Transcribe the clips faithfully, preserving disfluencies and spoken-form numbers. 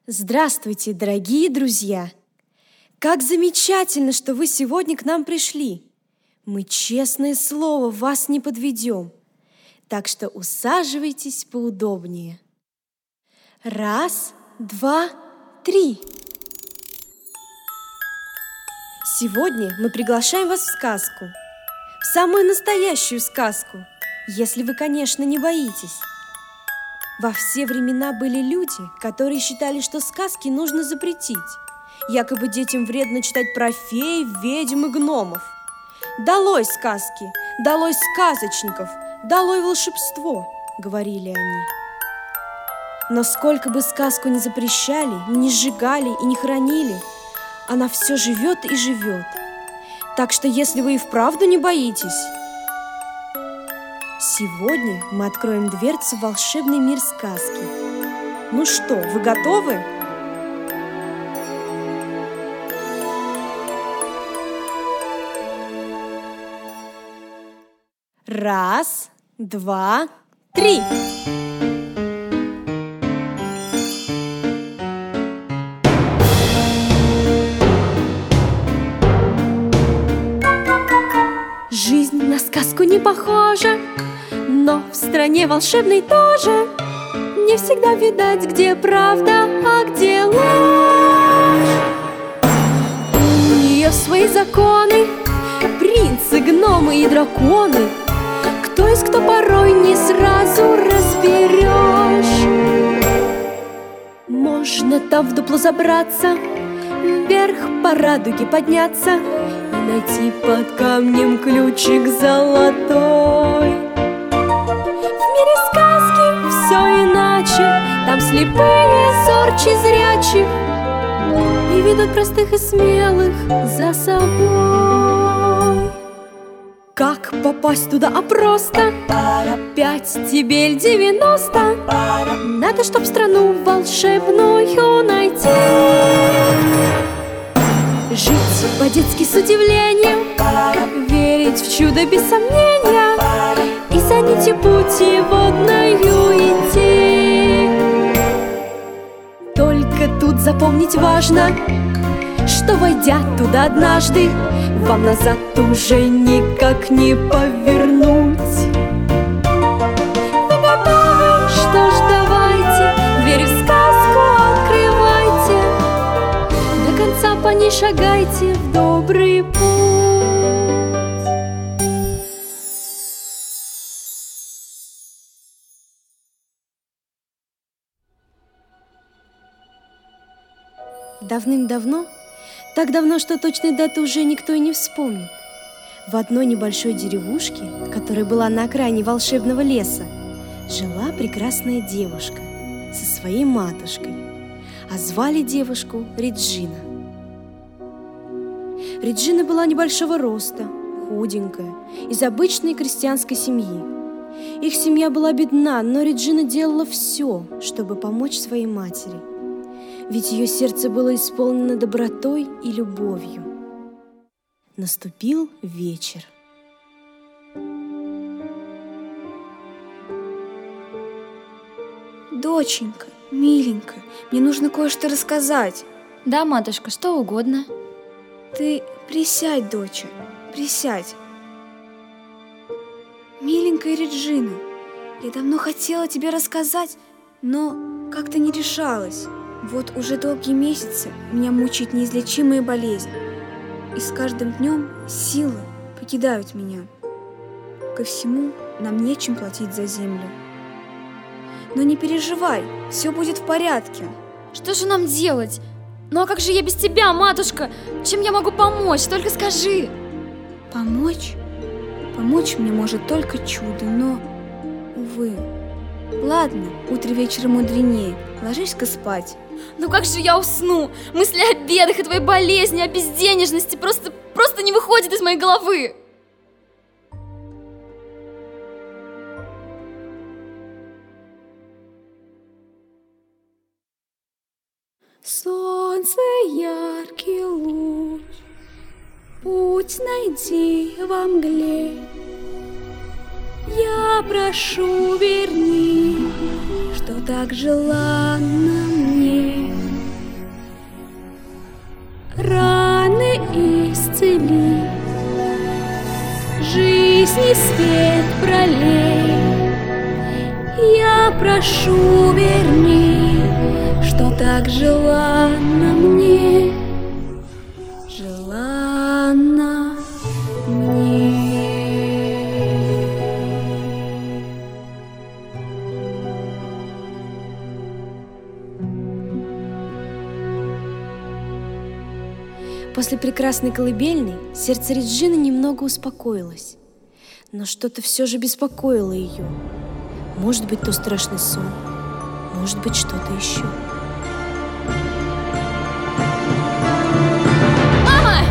Здравствуйте, дорогие друзья! Как замечательно, что вы сегодня к нам пришли! Мы, честное слово, вас не подведем, так что усаживайтесь поудобнее. Раз, два, три! Сегодня мы приглашаем вас в сказку, в самую настоящую сказку, если вы, конечно, не боитесь. Во все времена были люди, которые считали, что сказки нужно запретить. Якобы детям вредно читать про фей, ведьм и гномов. «Долой сказки! Долой сказочников! Долой волшебство!» — говорили они. Но сколько бы сказку ни запрещали, не сжигали и не хранили, она все живет и живет. Так что если вы и вправду не боитесь, сегодня мы откроем дверцу в волшебный мир сказки. Ну что, вы готовы? Раз, два, три! Жизнь на сказку не похожа, но в стране волшебной тоже не всегда видать, где правда, а где ложь. У нее свои законы, принцы, гномы и драконы. Кто есть кто, порой не сразу разберешь. Можно там в дупло забраться, вверх по радуге подняться и найти под камнем ключик золотой. Все иначе, там слепые зорче зрячих и ведут простых и смелых за собой. Как попасть туда, а просто пять тебе девяносто. Надо, чтоб страну волшебную найти. Жить по-детски с удивлением, верить в чудо без сомнения и за нитью пути водною идти. Только тут запомнить важно, что, войдя туда однажды, вам назад уже никак не повернуть. Вы готовы? Что ж, давайте, дверь в сказку открывайте, до конца по ней шагайте в добрый путь. Давным-давно, так давно, что точной даты уже никто и не вспомнит, в одной небольшой деревушке, которая была на окраине волшебного леса, жила прекрасная девушка со своей матушкой, а звали девушку Реджина. Реджина была небольшого роста, худенькая, из обычной крестьянской семьи. Их семья была бедна, но Реджина делала все, чтобы помочь своей матери, ведь ее сердце было исполнено добротой и любовью. Наступил вечер. Доченька, миленькая, мне нужно кое-что рассказать. Да, матушка, что угодно. Ты присядь, доча, присядь. Миленькая Реджина, я давно хотела тебе рассказать, но как-то не решалась. Вот уже долгие месяцы меня мучает неизлечимая болезнь, и с каждым днем силы покидают меня. Ко всему нам нечем платить за землю. Но не переживай, все будет в порядке. Что же нам делать? Ну а как же я без тебя, матушка? Чем я могу помочь? Только скажи. Помочь? Помочь мне может только чудо, но, увы. Ладно, утро вечера мудренее. Ложись-ка спать. Ну как же я усну? Мысли о бедах и твоей болезни, о безденежности просто, просто не выходят из моей головы. Солнце, яркий луч, путь найди во мгле. Я прошу, верни, что так желанно мне. так желанно мне, желанно мне. После прекрасной колыбельной сердце Реджины немного успокоилось, но что-то все же беспокоило ее. Может быть, то страшный сон, может быть, что-то еще. Мама!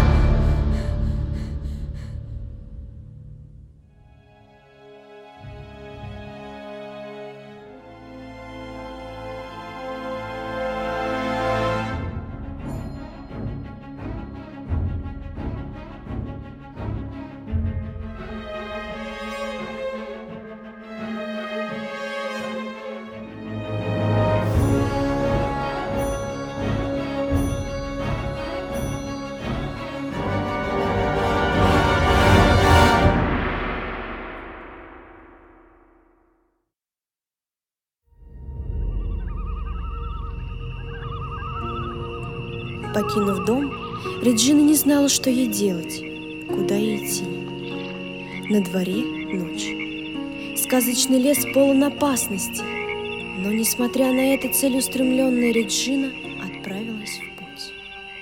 Покинув дом, Реджина не знала, что ей делать, куда ей идти. На дворе ночь. Сказочный лес полон опасностей, но, несмотря на это, целеустремленная Реджина отправилась в путь.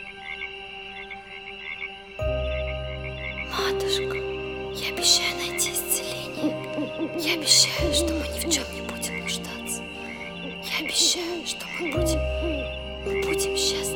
Матушка, я обещаю найти исцеление. Я обещаю, что мы ни в чем не будем нуждаться. Я обещаю, что мы будем, мы будем счастливы.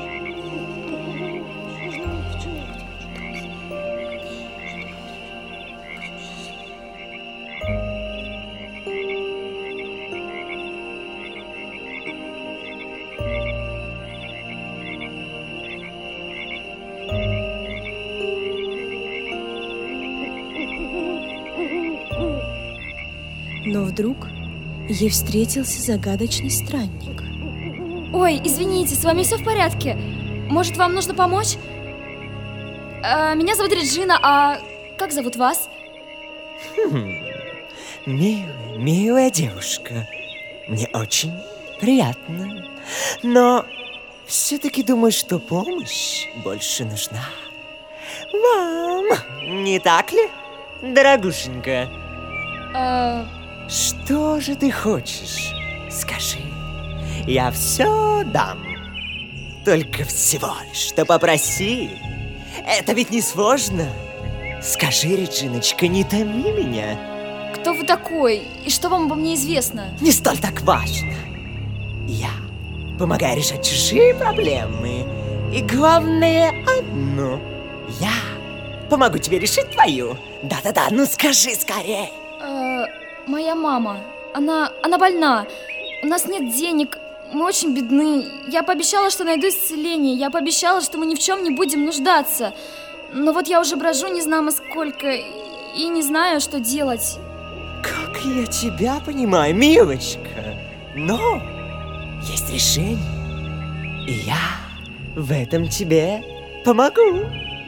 Но вдруг ей встретился загадочный странник. Ой, извините, с вами все в порядке? Может, вам нужно помочь? Э, меня зовут Реджина, а как зовут вас? Хм, милая, милая девушка, мне очень приятно, но все-таки думаю, что помощь больше нужна вам, не так ли, дорогушенька? Э, Что же ты хочешь? Скажи, я все дам. Только всего лишь, что попроси. Это ведь не сложно. Скажи, Реджиночка, не томи меня. кто вы такой? И что вам обо мне известно? Не столь так важно. Я помогаю решать чужие проблемы. И главное одно. Я помогу тебе решить твою. Да-да-да, ну скажи скорее. Э, моя мама, она, она больна. У нас нет денег, мы очень бедны. Я пообещала, что найду исцеление. Я пообещала, что мы ни в чем не будем нуждаться. Но вот я уже брожу не знамо сколько и не знаю, что делать. Как я тебя понимаю, милочка. Но есть решение. И я в этом тебе помогу.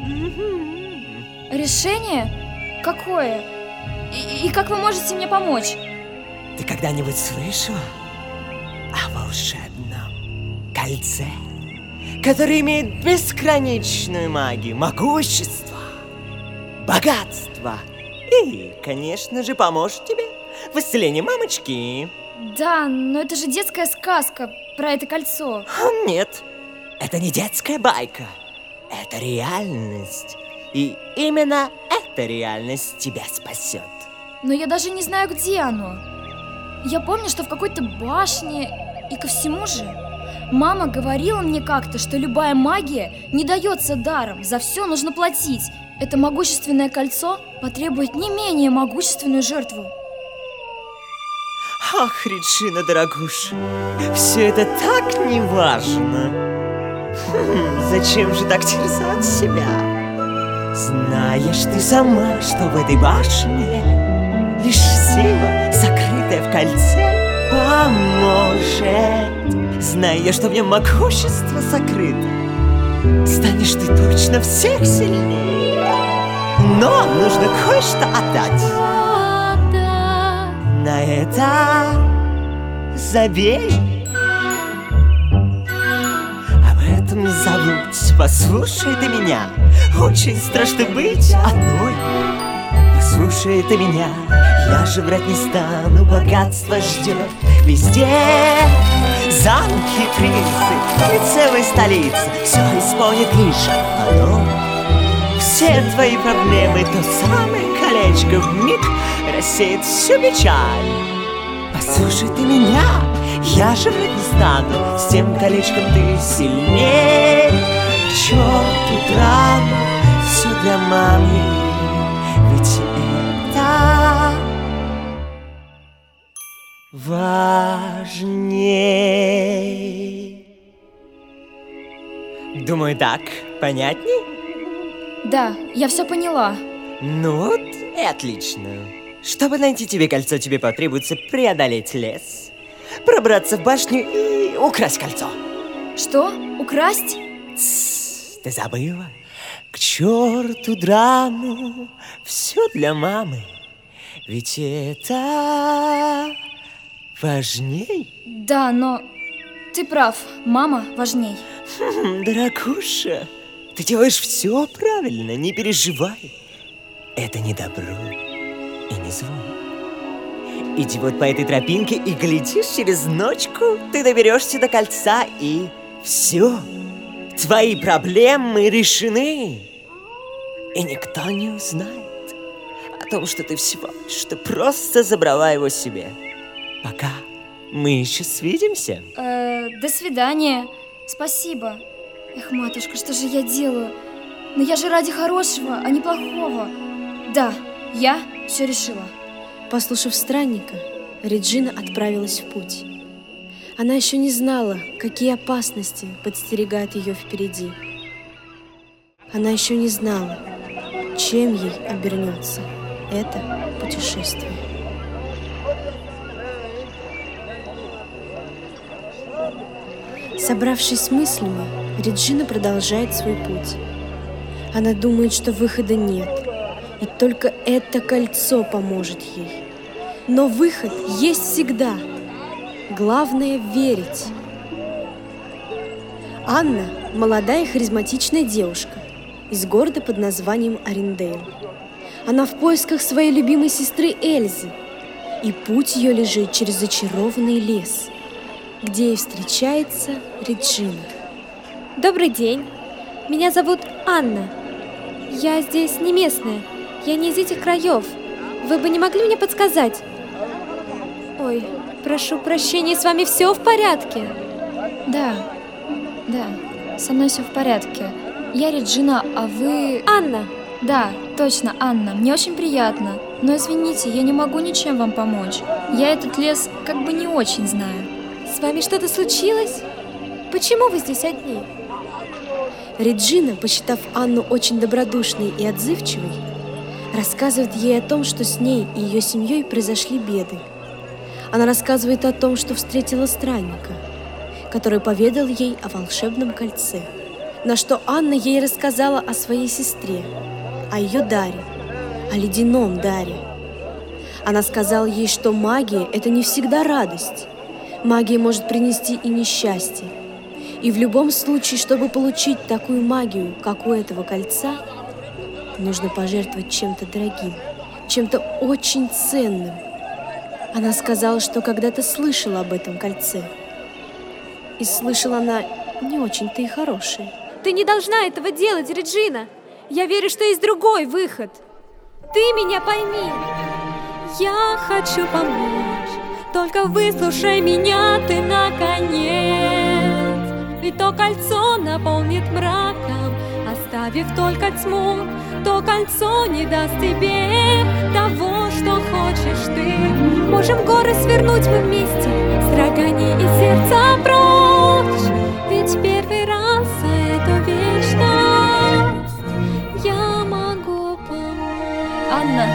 Решение? Какое? И, и как вы можете мне помочь? Ты когда-нибудь слышала о волшебном кольце, которое имеет бесконечную магию, могущество, богатство и, конечно же, поможет тебе в исцелении мамочки? Да, но это же детская сказка про это кольцо. А нет, это не детская байка, это реальность. И именно эта реальность тебя спасет. Но я даже не знаю, где оно. Я помню, что в какой-то башне. И ко всему же, мама говорила мне как-то, что любая магия не дается даром, за все нужно платить. Это могущественное кольцо потребует не менее могущественную жертву. Ах, Реджина, дорогуша, все это так неважно. Хм, зачем же так терзать себя? Знаешь ты сама, что в этой башне лишь сила, сокрытая в кольце, поможет. Зная, что в нем могущество сокрыто, станешь ты точно всех сильнее. Но нужно кое-что отдать. На это забей. послушай ты меня. Очень страшно быть одной. Послушай ты меня, я же врать не стану. Богатство ждет везде. Замки, принцы и целая столица, все исполнит лишь одно. Все твои проблемы, то самое колечко вмиг рассеет всю печаль. Послушай ты меня, я же врать не стану. С тем колечком ты сильнее. К черту драму, все для мамы. Ведь это важней. Думаю, так понятней? Да, я все поняла. Ну вот и отлично. Чтобы найти тебе кольцо, тебе потребуется преодолеть лес, пробраться в башню и украсть кольцо. Что? Украсть? Тссс, ты забыла? К черту драму, все для мамы. Ведь это важней. Да, но ты прав, мама важней. Хм, дорогуша, ты делаешь все правильно, не переживай. Это не добро и не зло. Иди вот по этой тропинке и глядишь, через ночку ты доберешься до кольца, и все. Твои проблемы решены. И никто не узнает о том, что ты всего лишь ты просто забрала его себе. Пока мы еще свидимся. Э, до свидания. Спасибо. Эх, матушка, что же я делаю? Но я же ради хорошего, а не плохого. Да, я все решила. Послушав странника, Реджина отправилась в путь. Она еще не знала, какие опасности подстерегают ее впереди. Она еще не знала, чем ей обернется это путешествие. Собравшись с мыслями, Реджина продолжает свой путь. Она думает, что выхода нет, и только это кольцо поможет ей. Но выход есть всегда. Главное — верить. Анна – молодая харизматичная девушка из города под названием Арендейл. Она в поисках своей любимой сестры Эльзы, и путь ее лежит через зачарованный лес, где и встречается Реджина. Добрый день. Меня зовут Анна. Я здесь не местная. Я не из этих краев. Вы бы не могли мне подсказать? Ой, прошу прощения, с вами все в порядке? Да, да, со мной все в порядке. Я Реджина, а вы... Анна. Да, точно, Анна. Мне очень приятно. Но извините, я не могу ничем вам помочь. Я этот лес как бы не очень знаю. С вами что-то случилось? Почему вы здесь одни? Реджина, посчитав Анну очень добродушной и отзывчивой, рассказывает ей о том, что с ней и ее семьей произошли беды. Она рассказывает о том, что встретила странника, который поведал ей о волшебном кольце, на что Анна ей рассказала о своей сестре, о ее даре, о ледяном даре. Она сказала ей, что магия – это не всегда радость. Магия может принести и несчастье. И в любом случае, чтобы получить такую магию, как у этого кольца, нужно пожертвовать чем-то дорогим, чем-то очень ценным. Она сказала, что когда-то слышала об этом кольце. И слышала она не очень-то и хорошее. Ты не должна этого делать, Реджина. Я верю, что есть другой выход. Ты меня пойми. Я хочу помочь. Только выслушай меня ты, наконец. Ведь то кольцо наполнит мраком, оставив только тьму. То кольцо не даст тебе того, что хочешь ты. Можем горы свернуть мы вместе, страдания и сердца прочь. Ведь первый раз за эту вечность я могу помочь. Анна,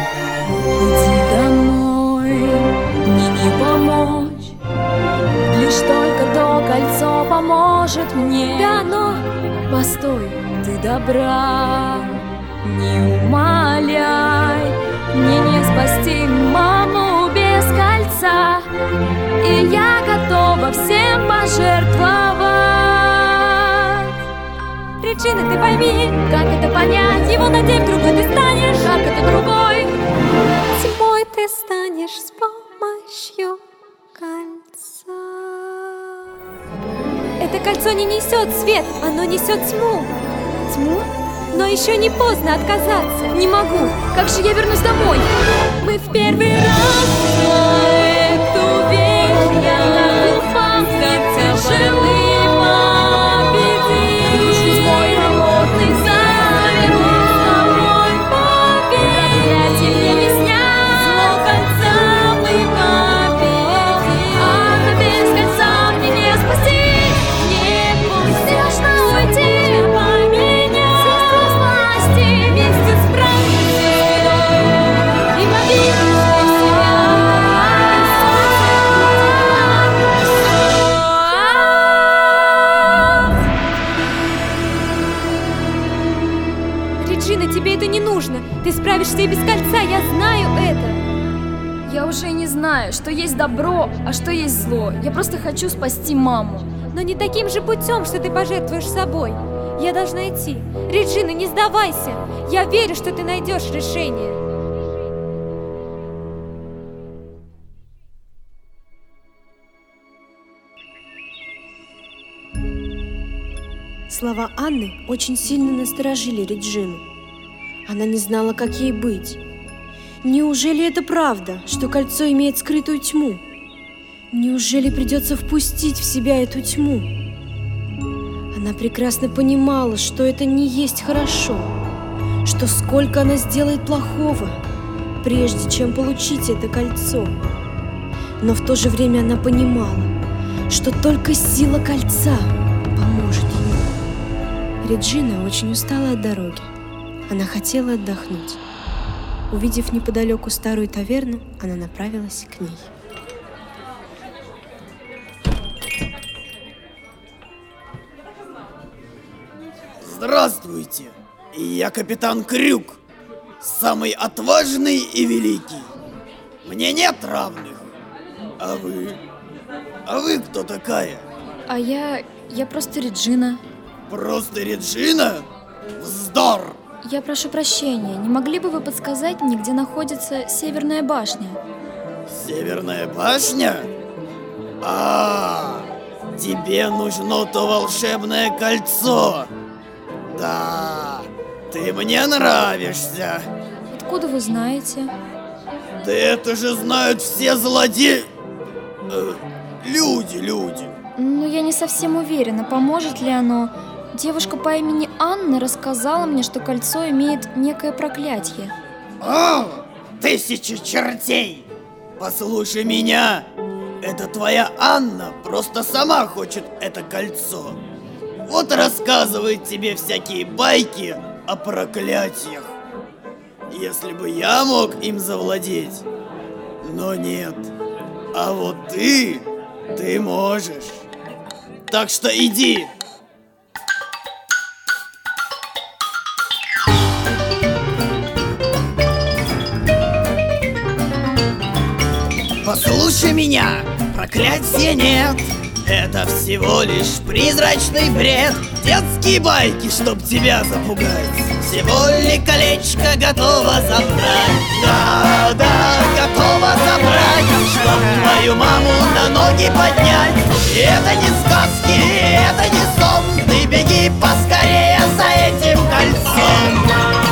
иди домой, мне не помочь. Лишь только то кольцо поможет мне. Да, но... Постой, ты добра, не умоляй. Мне не спасти маму без кольца, и я готова всем пожертвовать. Реджина, ты пойми, Как это понять? его надев, другой ты станешь. Как это другой? Тьмой ты станешь с помощью кольца. Это кольцо не несет свет, оно несет тьму. Тьму? Но еще не поздно отказаться. Не могу. Как же я вернусь домой? Мы в первый раз на эту вещь я упал, тяжелый победить. Мой холодный Заверну с тобой победить. проклятие мне не снять. Зло кольца мы победим. А без кольца мне не спасти. Не пусть Страшно уйти. поменять Власти. вместе с правдой и поверишь в себя. Реджина, тебе это не нужно. Ты справишься и без кольца, я знаю это. Я уже не знаю, что есть добро, а что есть зло. Я просто хочу спасти маму. Но не таким же путем, что ты пожертвуешь собой. Я должна идти. Реджина, не сдавайся. Я верю, что ты найдешь решение. Слова Анны очень сильно насторожили Реджину. Она не знала, как ей быть. Неужели это правда, что кольцо имеет скрытую тьму? Неужели придется впустить в себя эту тьму? Она прекрасно понимала, что это не есть хорошо, что сколько она сделает плохого, прежде чем получить это кольцо. Но в то же время она понимала, что только сила кольца поможет ей. Реджина очень устала от дороги. Она хотела отдохнуть. Увидев неподалеку старую таверну, она направилась к ней. Здравствуйте! Я капитан Крюк, самый отважный и великий. Мне нет равных. А вы? А вы кто такая? А я... я просто Реджина. Просто Реджина? Вздор! Я прошу прощения, не могли бы вы подсказать мне, где находится Северная башня? Северная башня? А, тебе нужно то волшебное кольцо. Да, ты мне нравишься. Откуда вы знаете? Да это же знают все злодеи. Э, люди, люди. Ну, я не совсем уверена, поможет ли оно. Девушка по имени Анна рассказала мне, что кольцо имеет некое проклятие. О, тысячи чертей! Послушай меня. Это твоя Анна просто сама хочет это кольцо. Вот рассказывает тебе всякие байки о проклятиях. Если бы я мог им завладеть. Но нет. А вот ты, ты можешь. Так что иди. Послушай меня, проклятия нет. Это всего лишь призрачный бред. Детские байки, чтоб тебя запугать. Всего ли колечко готово забрать? Да, да, готово забрать, чтоб твою маму на ноги поднять. И это не сказки, это не сон. Ты беги поскорее за этим кольцом.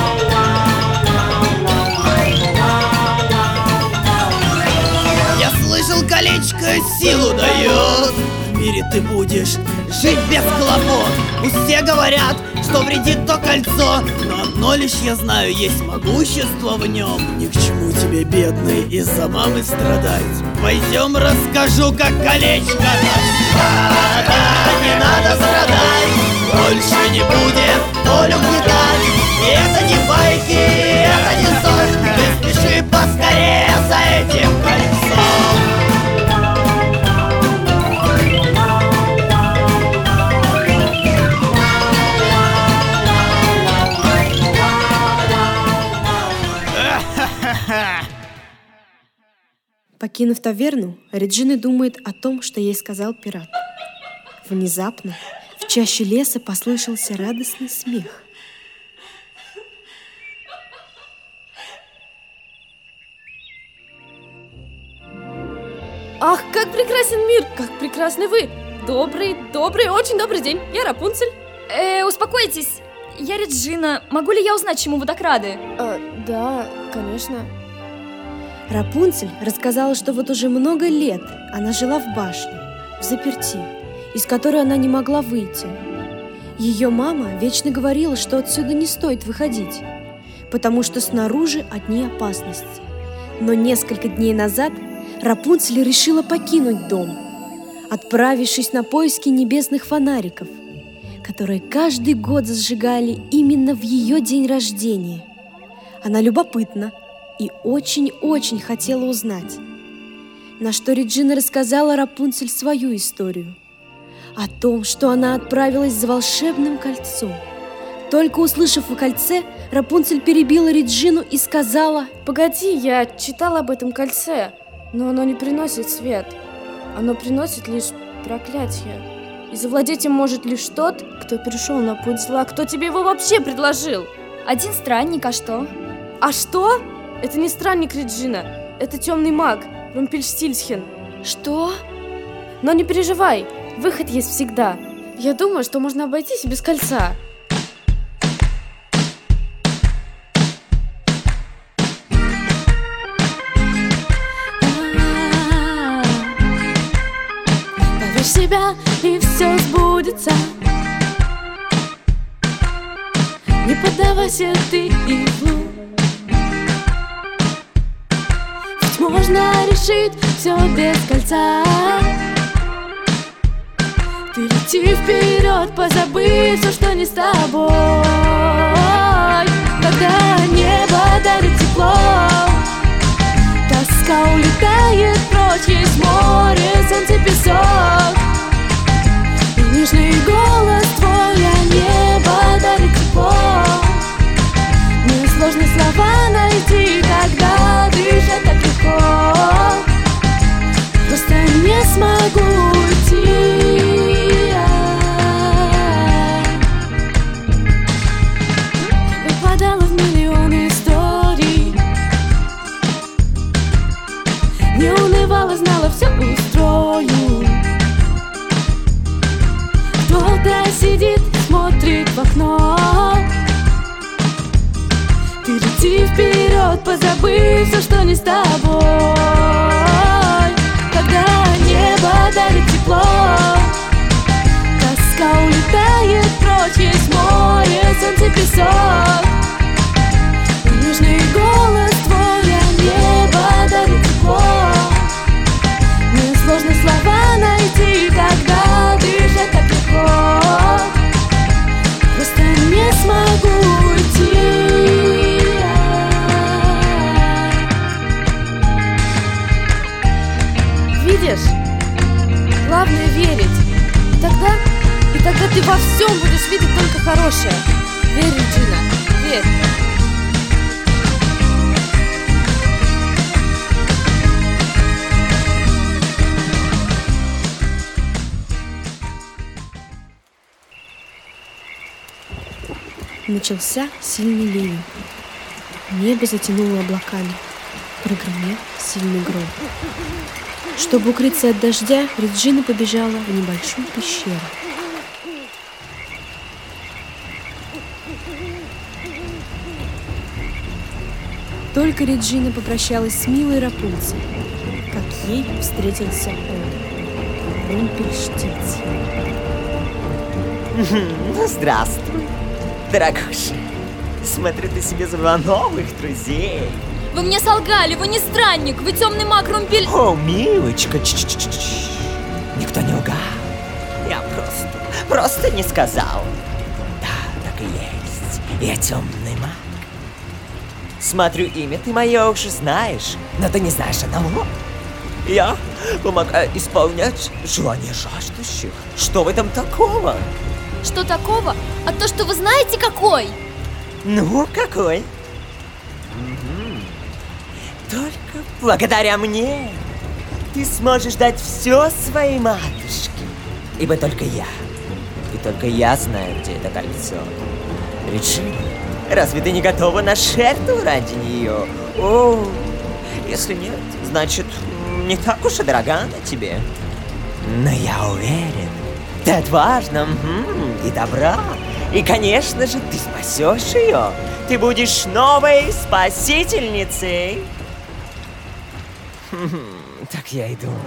Я слышал, колечко силу дает. В мире ты будешь жить без хлопот. Все говорят, что вредит то кольцо, но одно лишь я знаю, есть могущество в нем. Ни к чему тебе, бедный, из-за мамы страдать. Пойдем расскажу, как колечко. Да, да, не надо страдать, больше не будет боль угнетать. И это не байки, это не сон. Ты спеши поскорее за этим кольцом. Покинув таверну, Реджина думает о том, что ей сказал пират. Внезапно в чаще леса послышался радостный смех. Ах, как прекрасен мир, как прекрасны вы! Добрый, добрый, очень добрый день. Я Рапунцель. Э, успокойтесь. Я Реджина. Могу ли я узнать, чему вы так рады? А, да, конечно. Рапунцель рассказала, что вот уже много лет она жила в башне, в заперти, из которой она не могла выйти. Ее мама вечно говорила, что отсюда не стоит выходить, потому что снаружи одни опасности. Но несколько дней назад Рапунцель решила покинуть дом, отправившись на поиски небесных фонариков, которые каждый год зажигали именно в ее день рождения. Она любопытна и очень-очень хотела узнать, на что Реджина рассказала Рапунцель свою историю. О том, что она отправилась за волшебным кольцом. Только услышав о кольце, Рапунцель перебила Реджину и сказала: «Погоди, я читала об этом кольце, но оно не приносит свет. Оно приносит лишь проклятие. И завладеть им может лишь тот, кто перешел на путь зла. Кто тебе его вообще предложил?» Один странник, а что? А что? Это не странник, Реджина. Это темный маг, Румпельштильцхен. Что? Но не переживай, выход есть всегда. Я думаю, что можно обойтись и без кольца. Поверь в себя, и все сбудется. Не поддавайся ты иглу. Ведь можно решить все без кольца. Ты лети вперед, позабыв все, что не с тобой. Когда небо дарит тепло, тоска улетает прочь, есть море, солнце, песок. И нежный голос твой, а небо дарит тепло. Мне сложно слова найти, когда дышать так легко. Просто не смогу уйти. Выпадала в миллион историй, не унывала, знала, все устрою. Кто-то сидит, смотрит в окно. Ты лети вперед, позабыв все, что не с тобой. Когда небо дарит тепло, тоска улетает прочь, есть море, солнце, песок. И нежный голос твой, а небо дарит тепло. Мне сложно слова найти, когда дышать так легко. Просто не смогу уйти. Видишь? Главное верить. И тогда, и тогда ты во всем будешь видеть только хорошее. Верь, Реджина, верь. Начался сильный ливень. Небо затянуло облаками. Прогремел сильный гром. Чтобы укрыться от дождя, Реджина побежала в небольшую пещеру. Только Реджина попрощалась с милой Рапунцель, как ей встретился он, Румпельштильцхен. Ну, здравствуй, дорогуша. Смотрю, ты себе завела новых друзей. Вы мне солгали, вы не странник, вы темный маг Румпель... О, милочка, ч-ч-ч-ч. Никто не лгал. Я просто, просто не сказал. Да, так и есть. Я темный маг. Смотрю, имя ты мое уже знаешь, но ты не знаешь одного. Я помогаю исполнять желания жаждущих. Что в этом такого? Что такого? А то, что вы знаете, какой? Ну, какой? Угу. Только благодаря мне ты сможешь дать все своей матушке. Ибо только я И только я знаю, где это кольцо. Реши, разве ты не готова на жертву ради нее? О, если нет, значит, не так уж и дорога она тебе. Но я уверен, ты отважна угу, и добра. И, конечно же, ты спасешь ее. Ты будешь новой спасительницей. Так я и думал.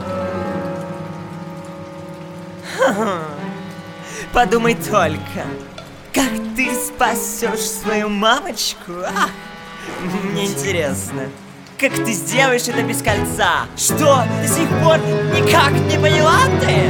Подумай только, как ты спасешь свою мамочку. Ах, мне интересно, как ты сделаешь это без кольца? Что, до сих пор никак не поняла ты?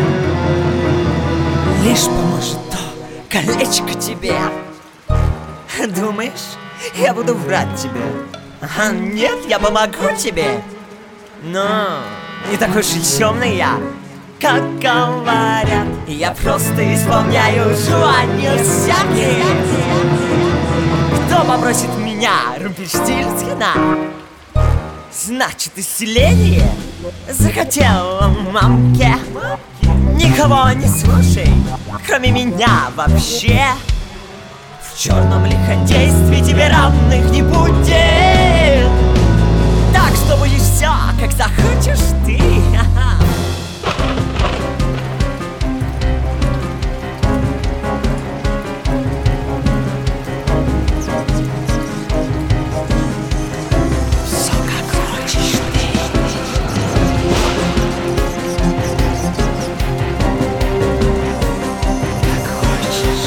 Лишь поможет то колечко тебе. Думаешь, я буду врать тебе? Ага, нет, я помогу тебе. Но не такой уж и темный я, как говорят. Я просто исполняю желания всякие. Кто попросит меня, Румпельштильцхена? Значит, исцеление захотела мамке. Никого не слушай, кроме меня вообще. В черном лиходействе тебе равных не будет. Так что будешь все, как захочешь ты. Все, как хочешь ты. Как хочешь.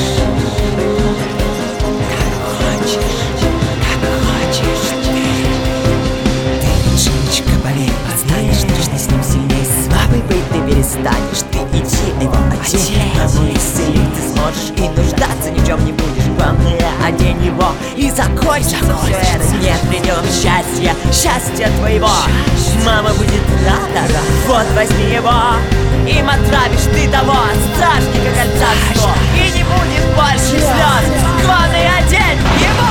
Как хочешь. Как хочешь ты. Ты, Женечка, поверь, знаешь, что с ним сильнее слабый быть ты перестанешь. Ты иди его одень, маму исцелить ты сможешь и нуждаться ни в чем не будешь. Главное, одень его и закончи все это. Нет при нем счастья, счастья твоего. Мама будет рада, вот возьми его. Им отравишь ты того стражника кольца сто. И не будет больше слез. Главное, одень его.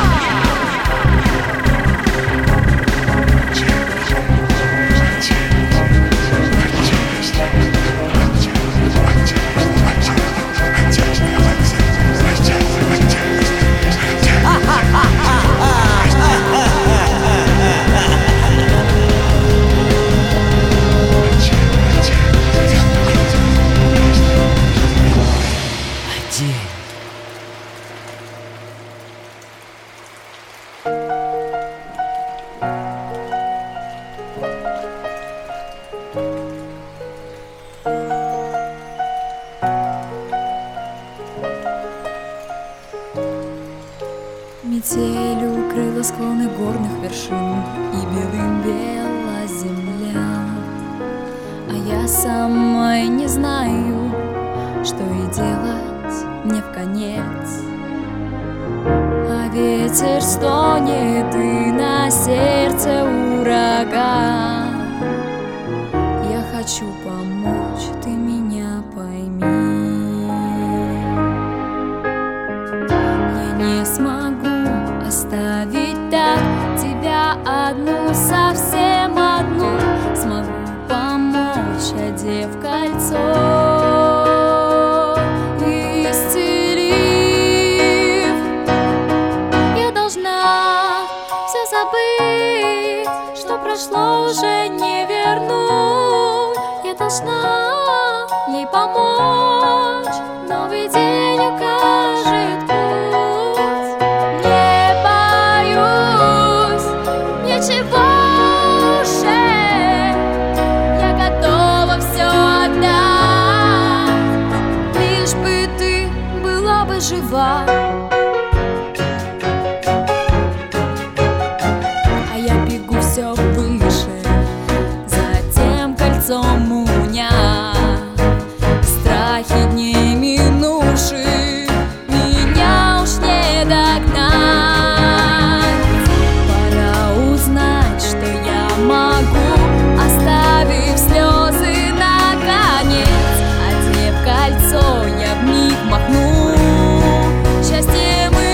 Метель укрыла склоны горных вершин, и белым бела земля. А я сама и не знаю, что и делать мне вконец. А ветер стонет, и на сердце ураган. Я хочу помочь, ты меня пойми. Я не смогу оставить так тебя одну, совсем одну. Смогу помочь, одев кольцо, исцелив. Я должна все забыть, что прошло, уже не вернуть. Я должна ей помочь, новый день укажет путь. Ничего уже, я готова все отдать, лишь бы ты была бы жива. А я бегу все выше, за тем кольцом у меня. Страхи не минувшие, меня уж не догнать. Могу, оставив слезы наконец, одев кольцо, я вмиг махну. Счастье мы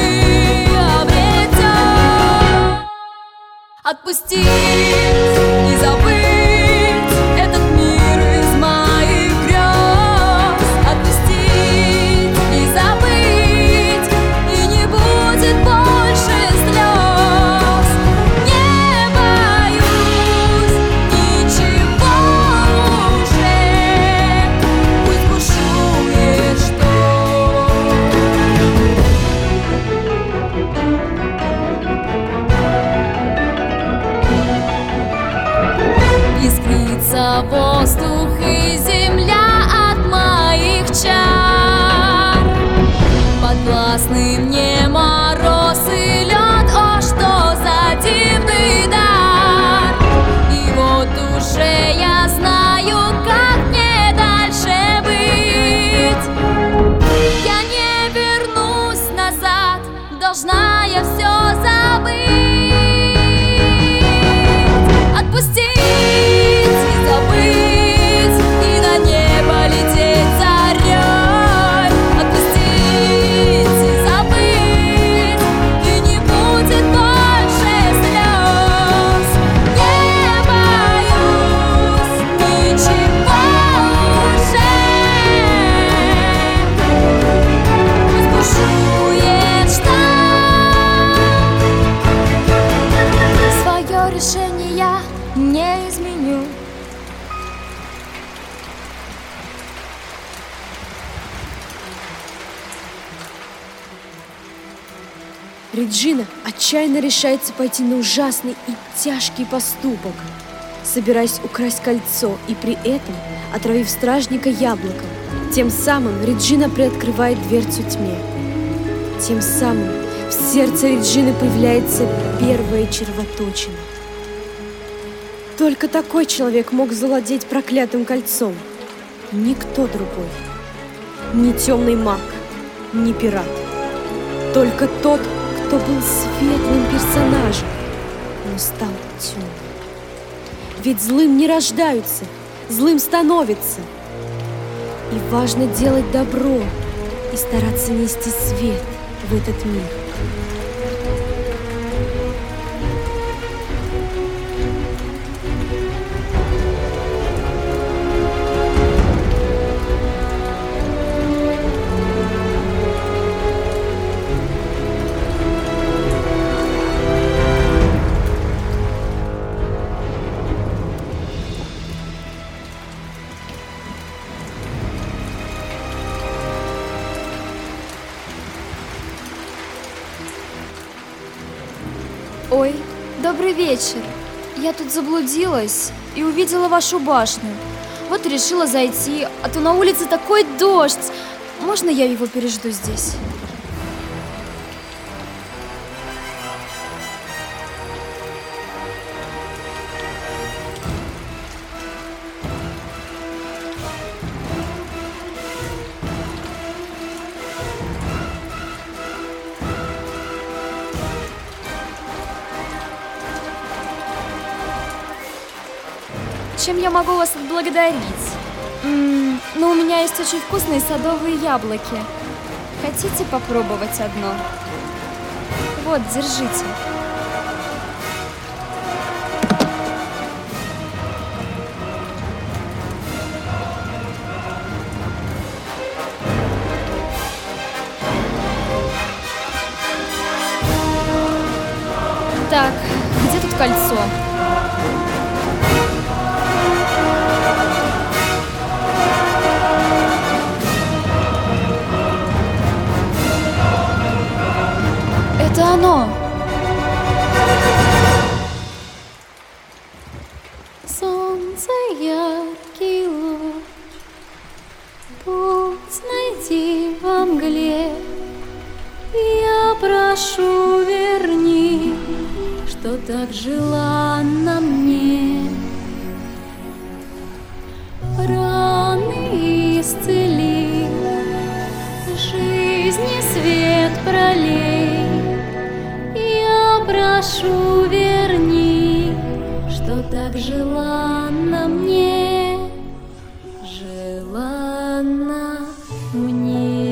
обретем. Отпустить, не забыть этот мир из моих грез. Отпустить, Реджина отчаянно решается пойти на ужасный и тяжкий поступок, собираясь украсть кольцо и при этом отравив стражника яблоком. Тем самым Реджина приоткрывает дверцу тьме. Тем самым в сердце Реджины появляется первая червоточина. Только такой человек мог завладеть проклятым кольцом. Никто другой. Ни темный маг, ни пират. Только тот, кто был светлым персонажем, но стал темным. Ведь злым не рождаются, злым становятся. И важно делать добро и стараться нести свет в этот мир. Ой, добрый вечер. Я тут заблудилась и увидела вашу башню. Вот и решила зайти, а то на улице такой дождь. Можно я его пережду здесь? Чем я могу вас отблагодарить? М-м, ну, у меня есть очень вкусные садовые яблоки. Хотите попробовать одно? Вот, держите. Так, где тут кольцо? Это оно! Солнце, яркий луч, путь найди во мгле. Я прошу, верни, что так желанно мне. Раны исцели, жизни свет пролей. Я прошу, верни, что так желанно мне, желанно мне.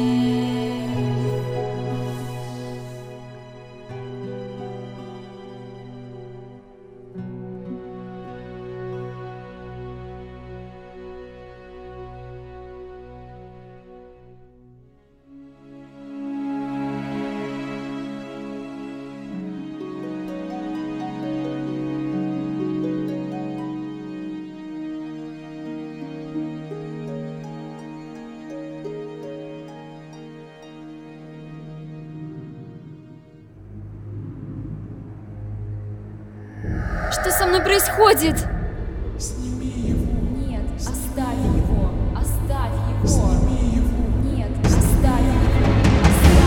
Что со мной происходит? Сними его. Нет, оставь его. Оставь его. Сними его. Нет, оставь его.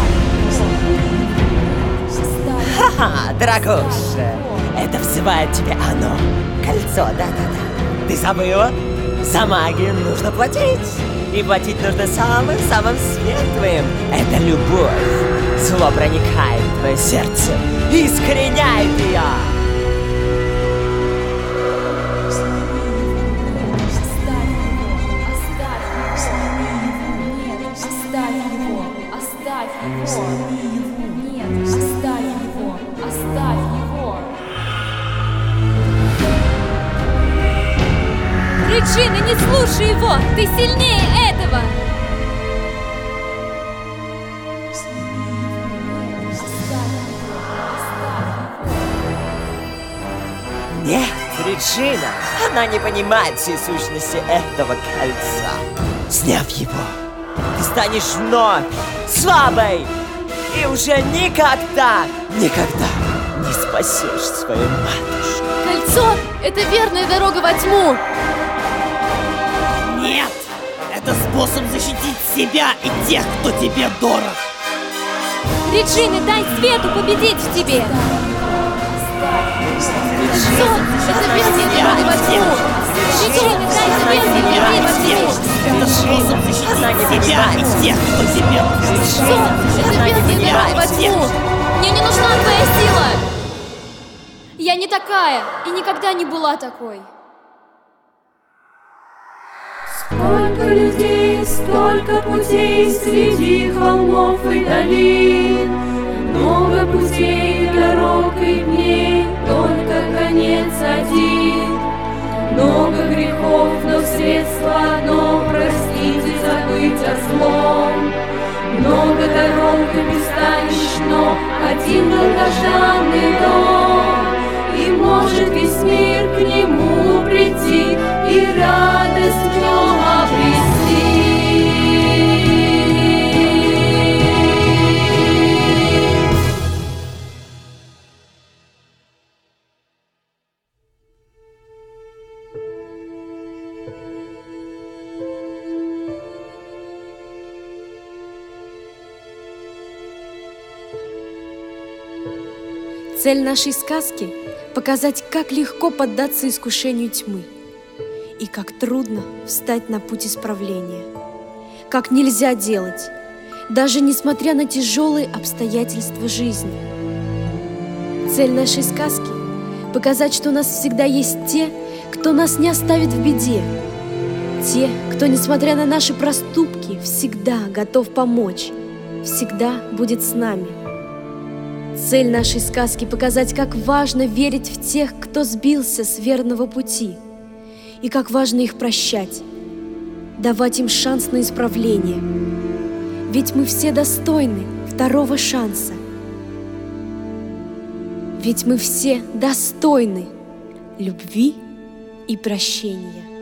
Оставь его. Ха-ха, дорогуша, это взывает тебе оно. Кольцо, да-да-да. Ты забыла? За магию нужно платить. И платить нужно самым-самым светлым. Это любовь. Зло проникает в твое сердце и искореняет ее. Нет, оставь его, оставь его. Реджина, не слушай его! Ты сильнее этого! Нет, Реджина, она не понимает всей сущности этого кольца. Сняв его, ты станешь вновь слабой и уже никогда, никогда не спасешь свою матушку. Кольцо — это верная дорога во тьму. Нет! Это способ защитить себя и тех, кто тебе дорог. Реджина, дай свету победить в тебе! Кольцо — это верная дорога во тьму. Реджина, дай свету победить в тебе. Это способ защитить себя и тех, кто тебе дорог. Кольцо — это верная дорога во тьму. Мне не нужна твоя сила! Я не такая и никогда не была такой. Сколько людей, столько путей среди холмов и долин. Много путей, дорог и дней, только конец один. Много грехов, но средство одно — простить и забыть о злом. Много дорог и пристанищ, но один долгожданный дом. И может весь мир к нему прийти и радость в нем обрести. Цель нашей сказки — показать, как легко поддаться искушению тьмы и как трудно встать на путь исправления, как нельзя делать, даже несмотря на тяжелые обстоятельства жизни. Цель нашей сказки — показать, что у нас всегда есть те, кто нас не оставит в беде, те, кто, несмотря на наши проступки, всегда готов помочь, всегда будет с нами. Цель нашей сказки — показать, как важно верить в тех, кто сбился с верного пути, и как важно их прощать, давать им шанс на исправление. Ведь мы все достойны второго шанса. Ведь мы все достойны любви и прощения.